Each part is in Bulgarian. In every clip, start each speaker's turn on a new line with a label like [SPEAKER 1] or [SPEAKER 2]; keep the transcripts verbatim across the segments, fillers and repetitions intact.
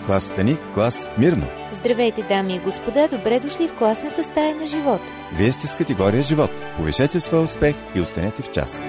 [SPEAKER 1] Клас Стани, клас Мирно.
[SPEAKER 2] Здравейте, дами и господа, добре дошли в класната стая на живот.
[SPEAKER 1] Вие сте с категория живот. Повишете своя успех и останете в час.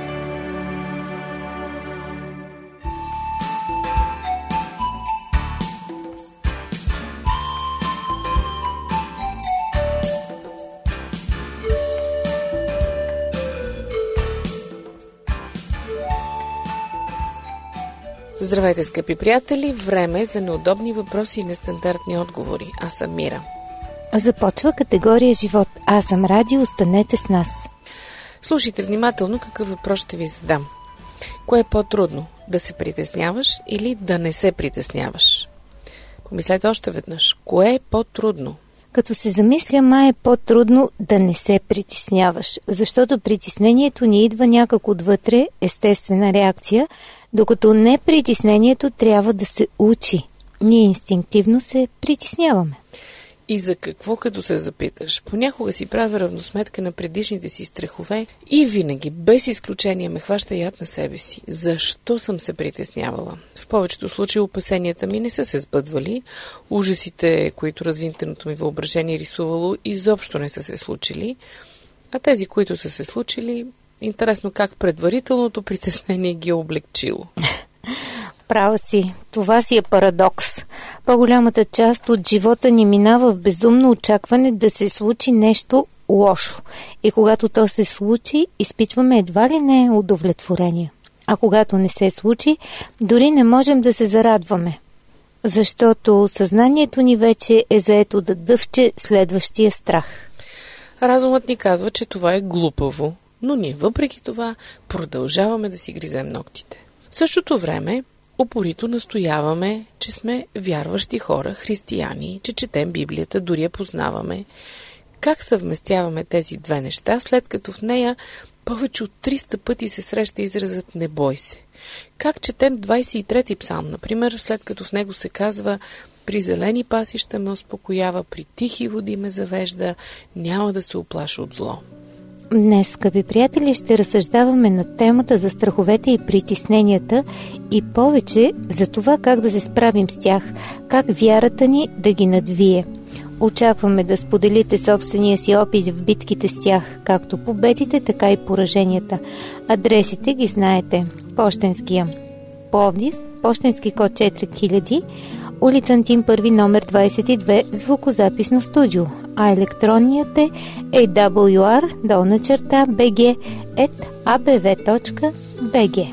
[SPEAKER 3] Здравейте, скъпи приятели! Време е за неудобни въпроси и нестандартни отговори. Аз съм Мира.
[SPEAKER 2] Започва категория живот. Аз съм Ради, останете с нас.
[SPEAKER 3] Слушайте внимателно какъв въпрос ще ви задам. Кое е по-трудно? Да се притесняваш или да не се притесняваш? Помислете още веднъж. Кое е по-трудно?
[SPEAKER 2] Като се замисля, май е по-трудно да не се притесняваш, защото притеснението ни идва някак отвътре, естествена реакция, докато не притеснението трябва да се учи. Ние инстинктивно се притесняваме.
[SPEAKER 3] И за какво, като се запиташ? Понякога си правя равносметка на предишните си страхове и винаги, без изключение, ме хваща яд на себе си. Защо съм се притеснявала? В повечето случаи опасенията ми не са се сбъдвали, ужасите, които развинтеното ми въображение рисувало, изобщо не са се случили, а тези, които са се случили, интересно как предварителното притеснение ги е облегчило.
[SPEAKER 2] Права си. Това си е парадокс. По-голямата част от живота ни минава в безумно очакване да се случи нещо лошо. И когато то се случи, изпитваме едва ли не удовлетворение. А когато не се случи, дори не можем да се зарадваме. Защото съзнанието ни вече е заето да дъвче следващия страх.
[SPEAKER 3] Разумът ни казва, че това е глупаво, но ние въпреки това продължаваме да си гризем ногтите. В същото време упорито настояваме, че сме вярващи хора, християни, че четем Библията, дори я познаваме. Как съвместяваме тези две неща, след като в нея повече от триста пъти се среща изразът «не бой се»? Как четем двадесет и трети псалм, например, след като в него се казва «при зелени пасища ме успокоява, при тихи води ме завежда, няма да се уплаша от зло».
[SPEAKER 2] Днес, скъпи приятели, ще разсъждаваме на темата за страховете и притесненията и повече за това как да се справим с тях, как вярата ни да ги надвие. Очакваме да споделите собствения си опит в битките с тях, както победите, така и пораженията. Адресите ги знаете. Пощенския Пловдив, пощенски код четири хиляди, улица Антим първи, номер двадесет и две, звукозаписно студио, а електронният е ей дабъл ю ар долна черта би джи ет а бе ви точка би джи.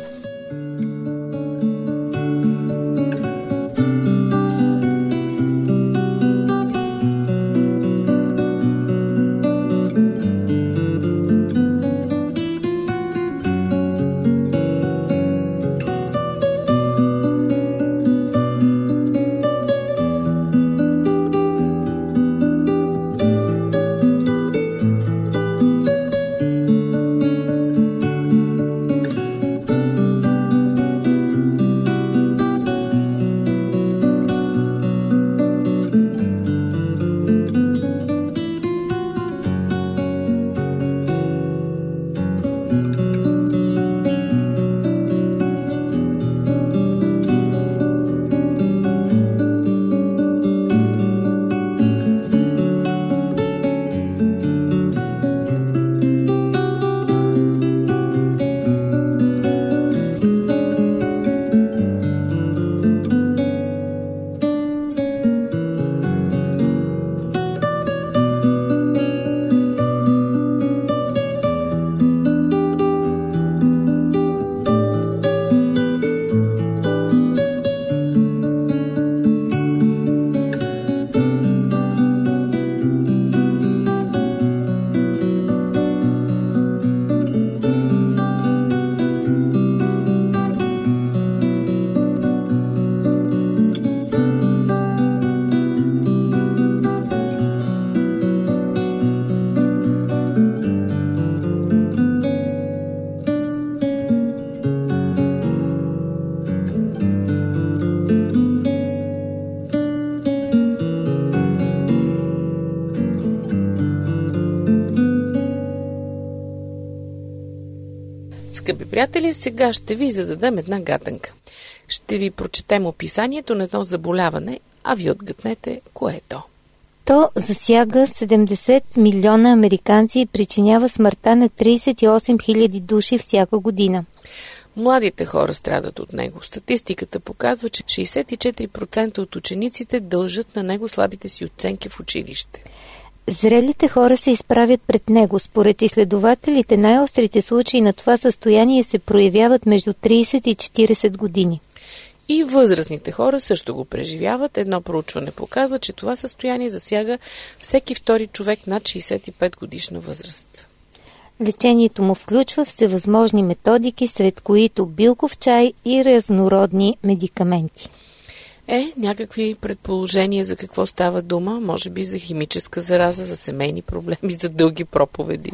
[SPEAKER 3] Скъпи приятели, сега ще ви зададем една гатанка. Ще ви прочетем описанието на едно заболяване, а ви отгътнете кое е то.
[SPEAKER 2] То засяга седемдесет милиона американци и причинява смъртта на тридесет и осем хиляди души всяка година.
[SPEAKER 3] Младите хора страдат от него. Статистиката показва, че шейсет и четири процента от учениците дължат на него слабите си оценки в училище.
[SPEAKER 2] Зрелите хора се изправят пред него. Според изследователите, най-острите случаи на това състояние се проявяват между тридесет и четиридесет години.
[SPEAKER 3] И възрастните хора също го преживяват. Едно проучване показва, че това състояние засяга всеки втори човек над шейсет и пет годишна възраст.
[SPEAKER 2] Лечението му включва всевъзможни методики, сред които билков чай и разнородни медикаменти.
[SPEAKER 3] Е, някакви предположения за какво става дума, може би за химическа зараза, за семейни проблеми, за дълги проповеди.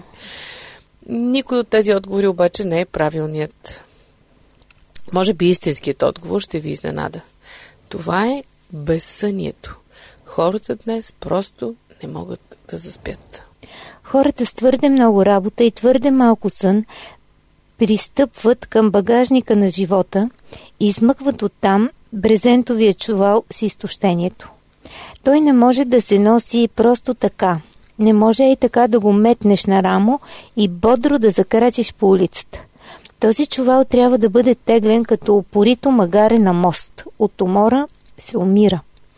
[SPEAKER 3] Никой от тези отговори обаче не е правилният. Може би истинският отговор ще ви изненада. Това е безсънието. Хората днес просто не могат да заспят.
[SPEAKER 2] Хората с твърде много работа и твърде малко сън пристъпват към багажника на живота и измъкват оттам брезентовия чувал с изтощението. Той не може да се носи просто така. Не може и така да го метнеш на рамо и бодро да закрачиш по улицата. Този чувал трябва да бъде теглен като опорито магаре на мост. От умора се умира.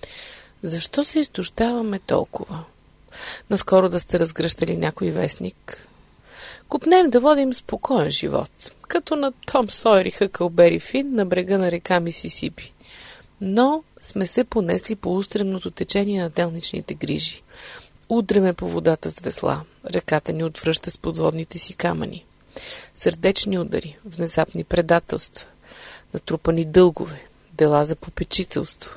[SPEAKER 3] Защо се изтощаваме толкова? Наскоро да сте разгръщали някой вестник. Купнем да водим спокоен живот, като на Том Сойер и Хъкълбери Фин на брега на река Мисисипи. Но сме се понесли по устремното течение на делничните грижи. Удреме по водата с весла, реката ни отвръща с подводните си камъни. Сърдечни удари, внезапни предателства, натрупани дългове, дела за попечителство.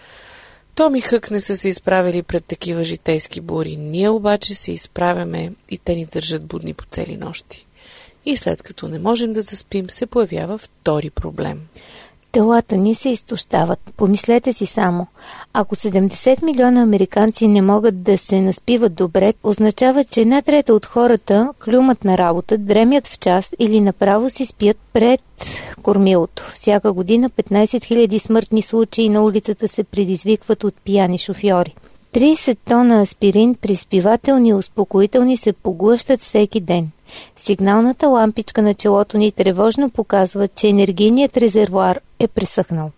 [SPEAKER 3] Том и Хък не са се изправили пред такива житейски бури. Ние обаче се изправяме и те ни държат будни по цели нощи. И след като не можем да заспим, се появява втори проблем.
[SPEAKER 2] Телата ни се изтощават. Помислете си само. Ако седемдесет милиона американци не могат да се наспиват добре, означава, че една трета от хората клюмат на работа, дремят в час или направо си спят пред кормилото. Всяка година петнайсет хиляди смъртни случаи на улицата се предизвикват от пияни шофьори. трийсет тона аспирин, приспивателни и успокоителни се поглъщат всеки ден. Сигналната лампичка на челото ни тревожно показва, че енергийният резервоар е пресъхнал.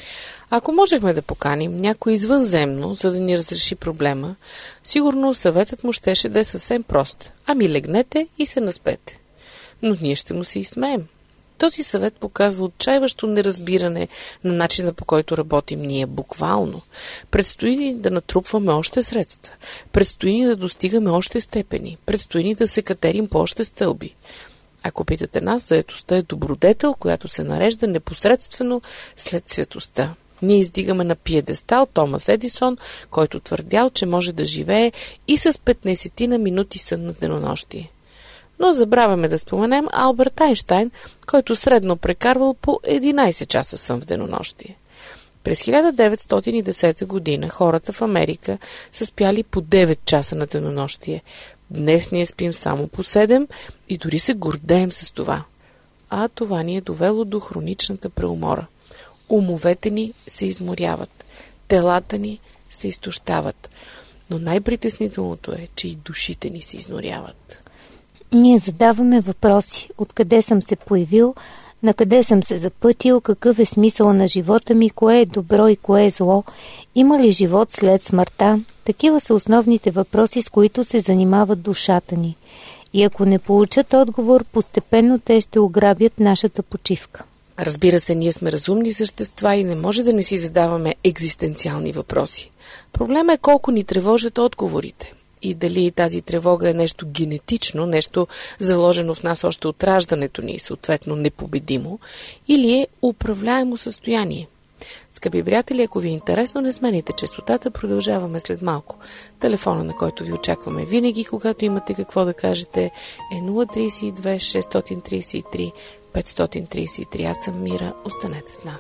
[SPEAKER 3] Ако можехме да поканим някой извънземно, за да ни разреши проблема, сигурно съветът му щеше да е съвсем прост. Ами легнете и се наспете. Но ние ще му се изсмеем. Този съвет показва отчаиващо неразбиране на начина, по който работим ние буквално. Предстои ни да натрупваме още средства. Предстои ни да достигаме още степени. Предстои ни да се катерим по още стълби. Ако питате нас, заетостта е добродетел, която се нарежда непосредствено след светостта. Ние издигаме на пиедестал Томас Едисон, който твърдял, че може да живее и с петнайсет на минути сън на денонощие. Но забравяме да споменем Алберт Айнщайн, който средно прекарвал по единайсет часа сън в денонощие. През хиляда деветстотин и десета година хората в Америка са спяли по девет часа на денонощие. Днес ние спим само по седем и дори се гордеем с това. А това ни е довело до хроничната преумора. Умовете ни се изморяват, телата ни се изтощават, но най-притеснителното е, че и душите ни се изноряват.
[SPEAKER 2] Ние задаваме въпроси. Откъде съм се появил, на къде съм се запътил, какъв е смисъл на живота ми, кое е добро и кое е зло, има ли живот след смъртта? Такива са основните въпроси, с които се занимава душата ни. И ако не получат отговор, постепенно те ще ограбят нашата почивка.
[SPEAKER 3] Разбира се, ние сме разумни същества и не може да не си задаваме екзистенциални въпроси. Проблема е колко ни тревожат отговорите. И дали тази тревога е нещо генетично, нещо заложено в нас още от раждането ни и съответно непобедимо, или е управляемо състояние. Скъпи приятели, ако ви е интересно, не смените честотата, продължаваме след малко. Телефона, на който ви очакваме винаги, когато имате какво да кажете, е нула три две шест три три пет три три. Аз съм Мира, останете с нас.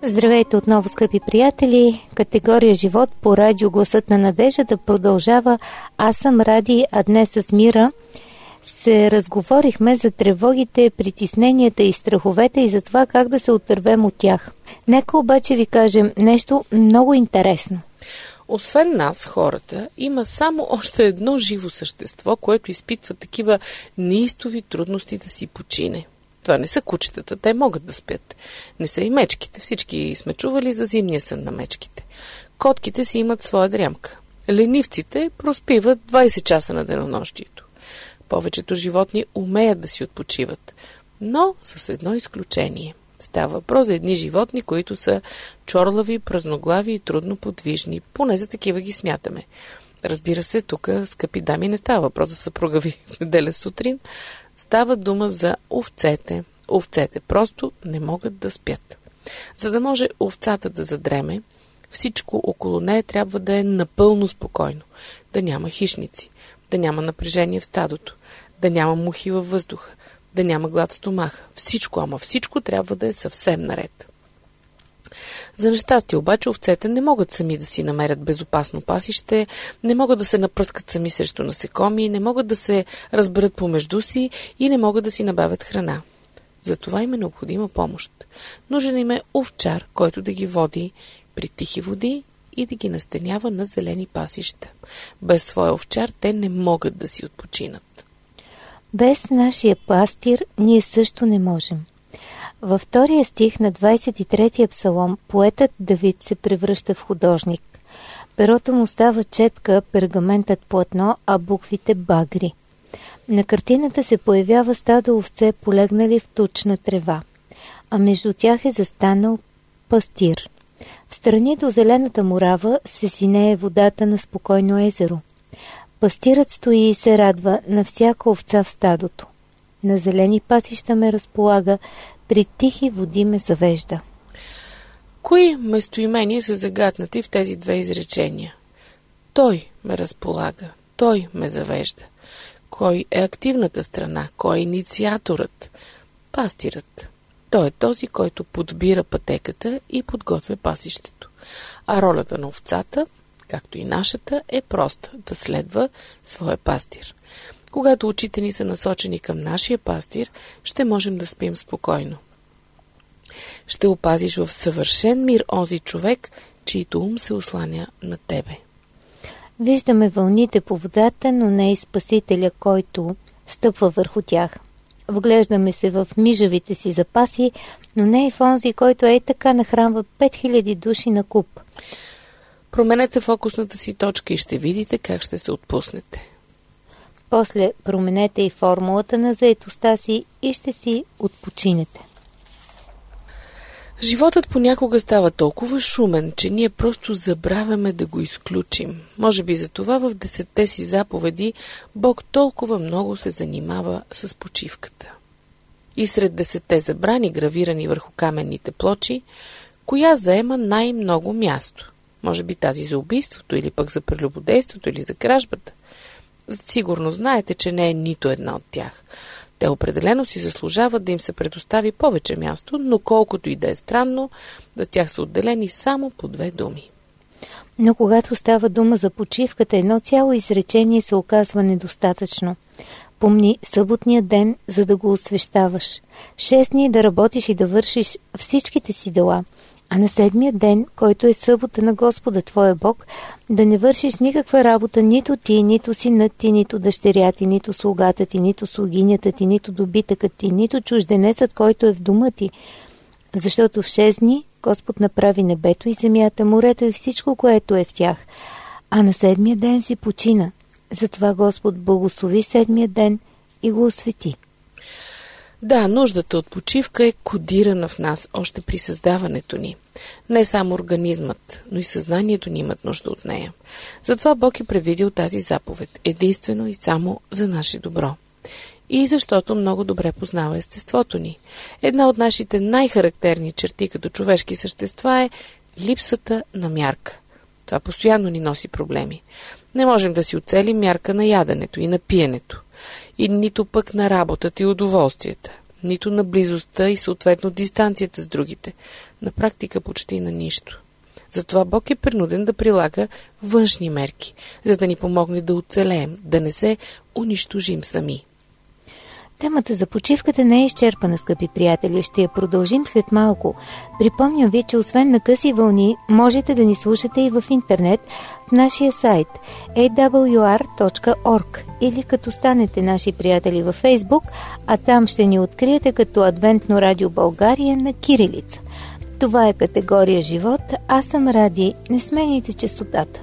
[SPEAKER 2] Здравейте отново, скъпи приятели! Категория живот по радио Гласът на надеждата продължава. Аз съм Ради, а днес с Мира се разговорихме за тревогите, притесненията и страховете и за това как да се отървем от тях. Нека обаче ви кажем нещо много интересно.
[SPEAKER 3] Освен нас, хората, има само още едно живо същество, което изпитва такива неистови трудности да си почине. Това не са кучетата, те могат да спят. Не са и мечките. Всички сме чували за зимния сън на мечките. Котките си имат своя дрямка. Ленивците проспиват двайсет часа на денонощието. Повечето животни умеят да си отпочиват, но с едно изключение. Става въпрос за едни животни, които са чорлави, празноглави и трудно подвижни. Поне за такива ги смятаме. Разбира се, тук, скъпи дами, не става въпрос за съпруга ви в неделя сутрин. Става дума за овцете. Овцете просто не могат да спят. За да може овцата да задреме, всичко около нея трябва да е напълно спокойно. Да няма хищници, да няма напрежение в стадото, да няма мухи във въздуха, да няма глад в стомаха. Всичко, ама всичко трябва да е съвсем наред. За нещастие обаче овцете не могат сами да си намерят безопасно пасище, не могат да се напръскат сами срещу насекоми, не могат да се разберат помежду си и не могат да си набавят храна. Затова им е необходима помощ. Нужен им е овчар, който да ги води при тихи води и да ги настанява на зелени пасища. Без своя овчар те не могат да си отпочинат.
[SPEAKER 2] Без нашия пастир ние също не можем. Във втория стих на двайсет и третия псалом поетът Давид се превръща в художник. Перото му става четка, пергаментът платно, а буквите багри. На картината се появява стадо овце, полегнали в тучна трева, а между тях е застанал пастир. Встрани до зелената морава се синее водата на спокойно езеро. Пастирът стои и се радва на всяка овца в стадото. На зелени пасища ме разполага, при тихи води ме завежда.
[SPEAKER 3] Кои местоимения са загатнати в тези две изречения? Той ме разполага, той ме завежда. Кой е активната страна? Кой е инициаторът? Пастирът. Той е този, който подбира пътеката и подготвя пасището. А ролята на овцата, както и нашата, е проста – да следва своя пастир. Когато очите ни са насочени към нашия пастир, ще можем да спим спокойно. Ще опазиш в съвършен мир онзи човек, чийто ум се осланя на тебе.
[SPEAKER 2] Виждаме вълните по водата, но не и Спасителя, който стъпва върху тях. Вглеждаме се в мижавите си запаси, но не и в онзи, който е така нахранва пет хиляди души на куп.
[SPEAKER 3] Променете фокусната си точка и ще видите как ще се отпуснете.
[SPEAKER 2] После променете и формулата на заетостта си и ще си отпочинете.
[SPEAKER 3] Животът понякога става толкова шумен, че ние просто забравяме да го изключим. Може би за това в десетте си заповеди Бог толкова много се занимава с почивката. И сред десетте забрани, гравирани върху каменните плочи, коя заема най-много място? Може би тази за убийството, или пък за прелюбодейството, или за кражбата? Сигурно знаете, че не е нито една от тях. Те определено си заслужават да им се предостави повече място, но колкото и да е странно, за тях са отделени само по две думи.
[SPEAKER 2] Но когато става дума за почивката, едно цяло изречение се оказва недостатъчно. Помни съботния ден, за да го освещаваш. Шест дни да работиш и да вършиш всичките си дела, а на седмия ден, който е събота на Господа твоя Бог, да не вършиш никаква работа, нито ти, нито синът ти, нито дъщеря ти, нито слугата ти, нито слугинята ти, нито добитъкът ти, нито чужденецът, който е в дома ти. Защото в шест дни Господ направи небето и земята, морето и всичко, което е в тях, а на седмия ден си почина. Затова Господ благослови седмия ден и го освети.
[SPEAKER 3] Да, нуждата от почивка е кодирана в нас още при създаването ни. Не само организмът, но и съзнанието ни имат нужда от нея. Затова Бог е предвидил тази заповед, единствено и само за наше добро. И защото много добре познава естеството ни. Една от нашите най-характерни черти като човешки същества е липсата на мярка. Това постоянно ни носи проблеми. Не можем да си оцелим мярка на яденето и на пиенето, и нито пък на работата и удоволствията. нито на близостта и съответно дистанцията с другите. На практика почти на нищо. Затова Бог е принуден да прилага външни мерки, за да ни помогне да оцелеем, да не се унищожим сами.
[SPEAKER 2] Темата за почивката не е изчерпана, скъпи приятели. Ще я продължим след малко. Припомням ви, че освен на къси вълни, можете да ни слушате и в интернет в нашия сайт ей дабъл ю ар точка орг или като станете наши приятели във Фейсбук, а там ще ни откриете като Адвентно радио България на кирилица. Това е категория живот. Аз съм Ради. Не сменяйте честотата.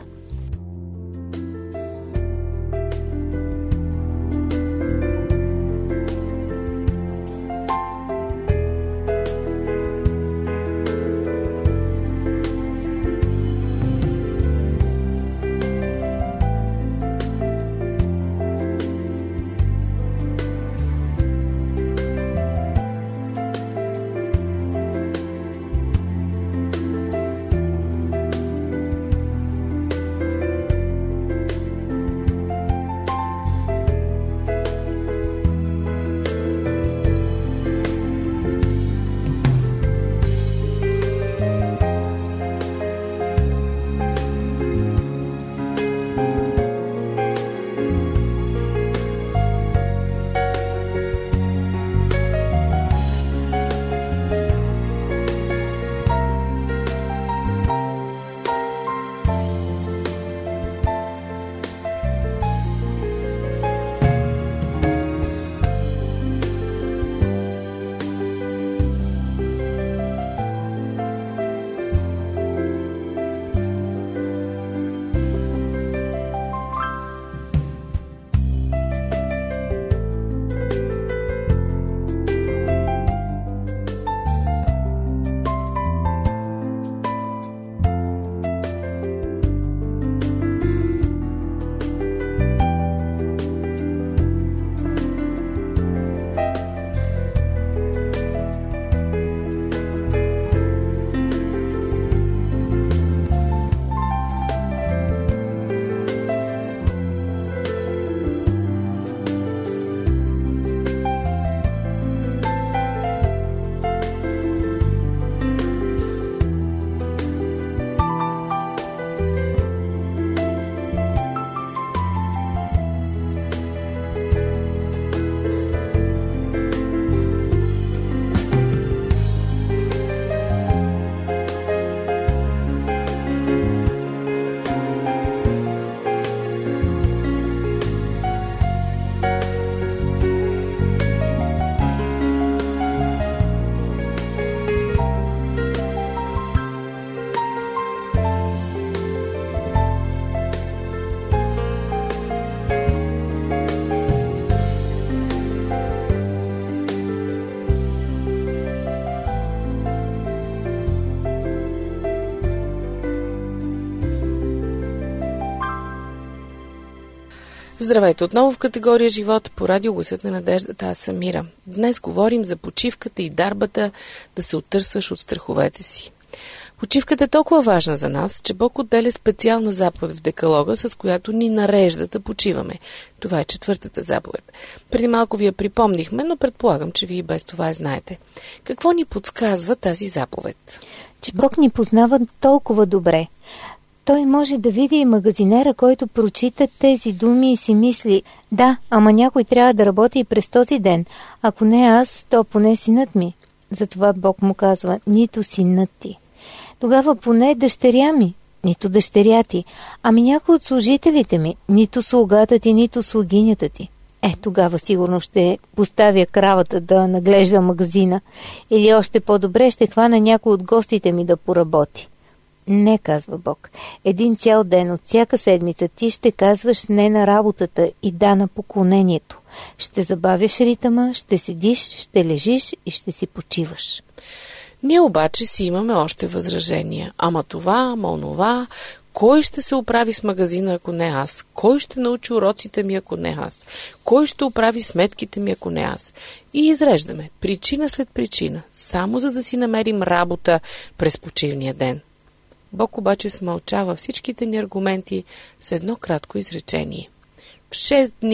[SPEAKER 3] Здравейте отново в категория живот по радио Гласът на надеждата. Аз съм Мира. Днес говорим за почивката и дарбата да се оттърсваш от страховете си. Почивката е толкова важна за нас, че Бог отделя специална заповед в Декалога, с която ни нарежда да почиваме. Това е четвъртата заповед. Преди малко ви я припомнихме, но предполагам, че вие и без това я знаете. Какво ни подсказва тази заповед?
[SPEAKER 2] Че Бог ни познава толкова добре. Той може да види и магазинера, който прочита тези думи и си мисли: да, ама някой трябва да работи и през този ден. Ако не аз, то поне синът ми. Затова Бог му казва: нито синът ти. Тогава поне дъщеря ми, нито дъщеря ти. Ами някой от служителите ми, нито слугата ти, нито слугинята ти. Е, тогава сигурно ще поставя кравата да наглежда магазина. Или още по-добре ще хвана някой от гостите ми да поработи. Не, казва Бог. Един цял ден от всяка седмица ти ще казваш не на работата и да на поклонението. Ще забавяш ритъма, ще седиш, ще лежиш и ще си почиваш.
[SPEAKER 3] Ние обаче си имаме още възражения. Ама това, ама онова. Кой ще се оправи с магазина, ако не аз? Кой ще научи уроците ми, ако не аз? Кой ще оправи сметките ми, ако не аз? И изреждаме причина след причина, само за да си намерим работа през почивния ден. Бог обаче смълчава всичките ни аргументи с едно кратко изречение. В шест дни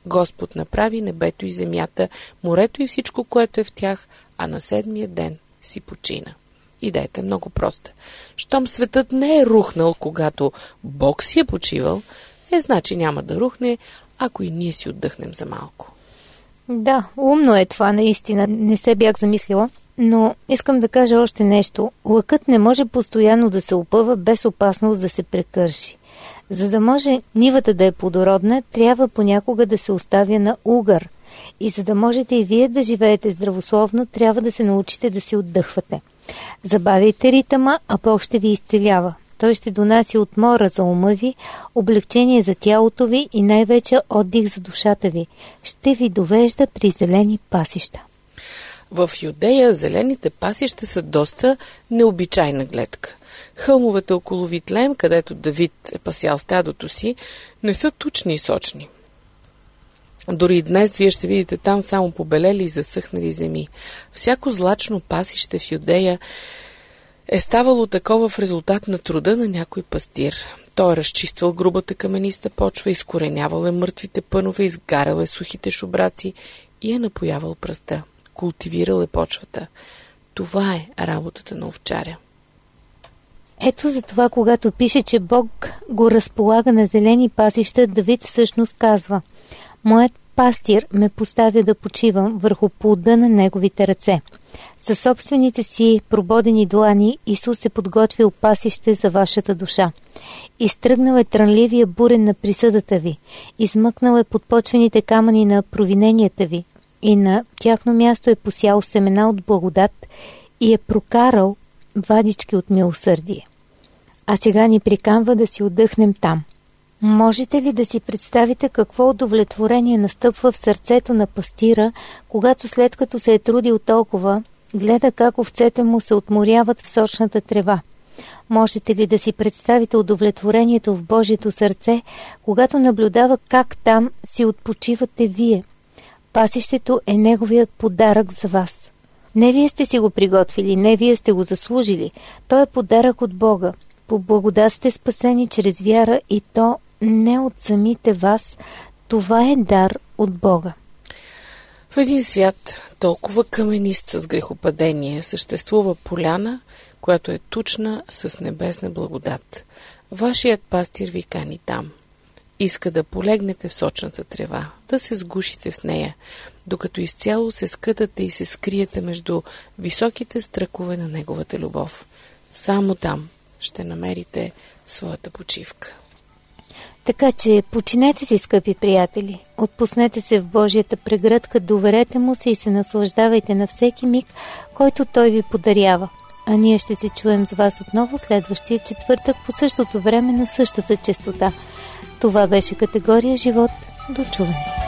[SPEAKER 3] Господ направи небето и земята, морето и всичко, което е в тях, а на седмия ден си почина. Идеята е много проста. Щом светът не е рухнал, когато Бог си е почивал, е значи няма да рухне, ако и ние си отдъхнем за малко.
[SPEAKER 2] Да, умно е това наистина. Не се бях замислила. Но искам да кажа още нещо. Лъкът не може постоянно да се опъва без опасност да се прекърши. За да може нивата да е плодородна, трябва понякога да се оставя на угър. И за да можете и вие да живеете здравословно, трябва да се научите да си отдъхвате. Забавяйте ритъма, а Бог ще ви изцелява. Той ще донася отмора за ума ви, облегчение за тялото ви и най-вече отдих за душата ви. Ще ви довежда при зелени пасища.
[SPEAKER 3] В Юдея зелените пасища са доста необичайна гледка. Хълмовете около Витлеем, където Давид е пасял стадото си, не са тучни и сочни. Дори и днес вие ще видите там само побелели и засъхнали земи. Всяко злачно пасище в Юдея е ставало такова в резултат на труда на някой пастир. Той е разчиствал грубата камениста почва, изкоренявал е мъртвите пънове, изгарял е сухите шубраци и е напоявал пръста. Култивирал е почвата. Това е работата на овчаря.
[SPEAKER 2] Ето за това, когато пише, че Бог го разполага на зелени пасища, Давид всъщност казва: моят пастир ме поставя да почивам върху плода на неговите ръце. Със собствените си прободени длани Исус е подготвил пасище за вашата душа. Изтръгнал е трънливия бурен на присъдата ви, измъкнал е подпочвените камъни на провиненията ви и на тяхно място е посял семена от благодат и е прокарал вадички от милосърдие. А сега ни приканва да си отдъхнем там. Можете ли да си представите какво удовлетворение настъпва в сърцето на пастира, когато след като се е трудил толкова, гледа как овцете му се отморяват в сочната трева? Можете ли да си представите удовлетворението в Божието сърце, когато наблюдава как там си отпочивате вие? Пасището е неговия подарък за вас. Не вие сте си го приготвили, не вие сте го заслужили. Той е подарък от Бога. По благодат сте спасени чрез вяра и то не от самите вас. Това е дар от Бога.
[SPEAKER 3] В един свят, толкова каменист с грехопадение, съществува поляна, която е тучна с небесна благодат. Вашият пастир ви кани там. Иска да полегнете в сочната трева, да се сгушите в нея, докато изцяло се скътате и се скриете между високите стръкове на неговата любов. Само там ще намерите своята почивка.
[SPEAKER 2] Така че починете си, скъпи приятели, отпуснете се в Божията прегръдка, доверете му се и се наслаждавайте на всеки миг, който той ви подарява. А ние ще се чуем с вас отново следващия четвъртък по същото време на същата честота. Това беше категория живот. До чуване!